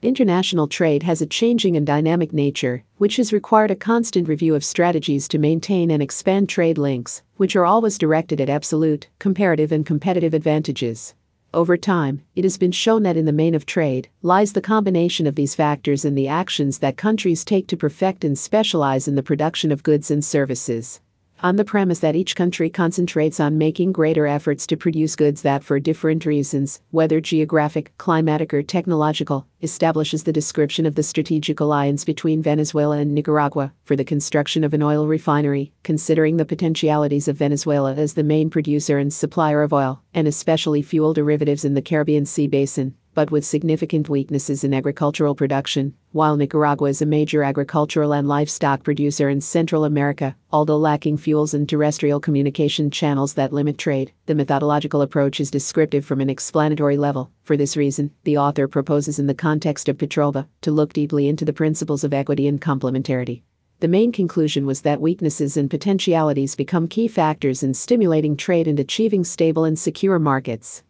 International trade has a changing and dynamic nature, which has required a constant review of strategies to maintain and expand trade links, which are always directed at absolute, comparative, and competitive advantages. Over time, it has been shown that in the main of trade lies the combination of these factors and the actions that countries take to perfect and specialize in the production of goods and services. On the premise that each country concentrates on making greater efforts to produce goods that, for different reasons, whether geographic, climatic, or technological, establishes the description of the strategic alliance between Venezuela and Nicaragua for the construction of an oil refinery, considering the potentialities of Venezuela as the main producer and supplier of oil, and especially fuel derivatives in the Caribbean Sea basin, but with significant weaknesses in agricultural production, while Nicaragua is a major agricultural and livestock producer in Central America, although lacking fuels and terrestrial communication channels that limit trade. The methodological approach is descriptive from an explanatory level. For this reason, the author proposes in the context of Petrova to look deeply into the principles of equity and complementarity. The main conclusion was that weaknesses and potentialities become key factors in stimulating trade and achieving stable and secure markets.